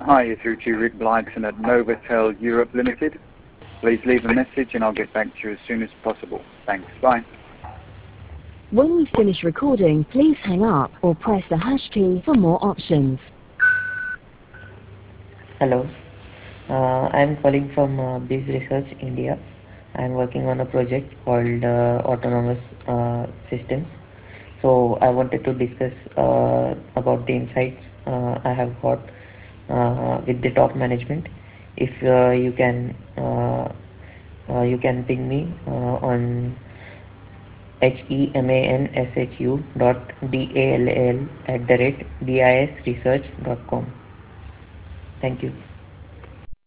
Hi, you're through to Rick Bligson at Novotel Europe Limited. Please leave a message and I'll get back to you as soon as possible. Thanks. Bye. When you finish recording, please hang up or press the hash key for more options. Hello, I'm calling from Biz Research India. I'm working on a project called Autonomous Systems. So I wanted to discuss about the insights I have got with the top management. If you can ping me on hemansu.dall@bisresearch.com. Thank you.